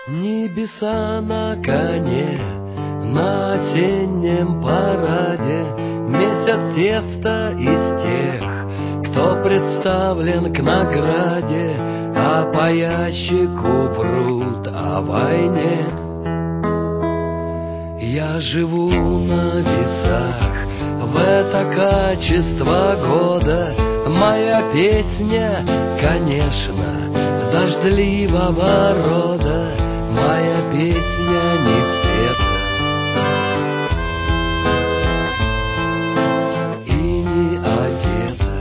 Небеса на коне, на осеннем параде месят тесто из тех, кто представлен к награде, а по ящику врут о войне. Я живу на весах, в это качество года. Моя песня, конечно, дождливого рода. Моя песня не спета и не одета.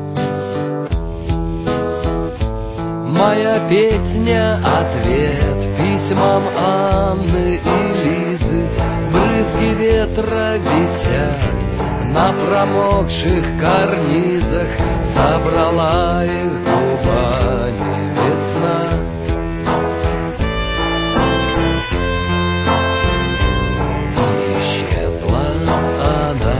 Моя песня — ответ письмам Анны и Лизы. Брызги ветра висят на промокших карнизах, собрала их губами весна. Исчезла она.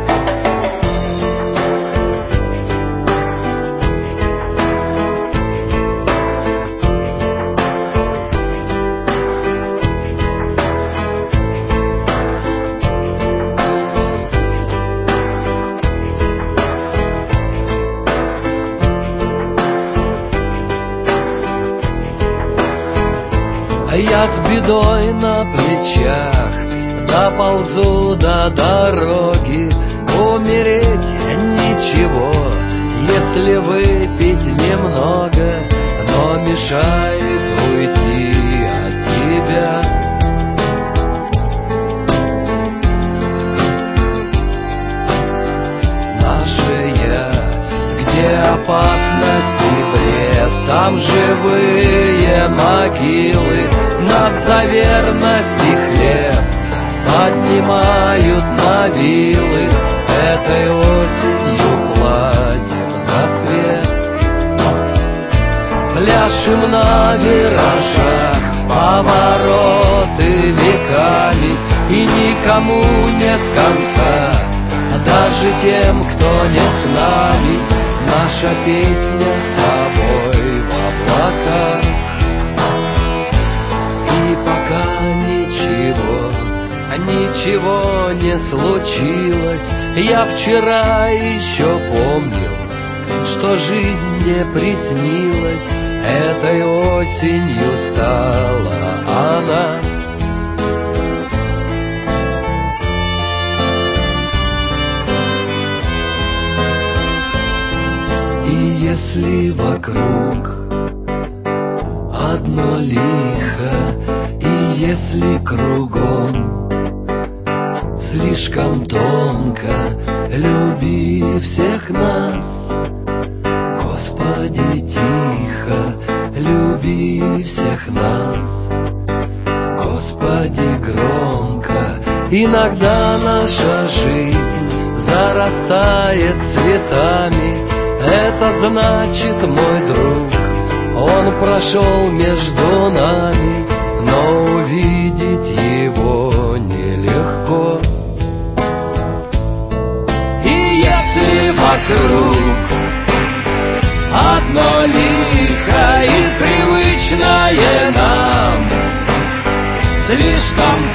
Я с бедой на плечах доползу до дороги. Умереть ничего, если выпить немного, но мешает уйти от тебя. Наше я, где опасность и бред, там живые могилы. Нас за верность и хлеб поднимают на вилы. Этой осенью платим за свет. Пляшем на виражах повороты веками, и никому нет конца, даже тем, кто не с нами. Наша песня с тобой в облаках. Ничего не случилось. Я вчера еще помнил, что жизнь мне приснилась. Этой осенью стала она. И если вокруг одно лихо, и если кругом слишком тонко, люби всех нас, Господи, тихо, люби всех нас, Господи, громко. Иногда наша жизнь зарастает цветами. Это значит, мой друг, он прошел между нами, но увидеть его нелегко. И если вокруг одно лихо и привычное нам слишком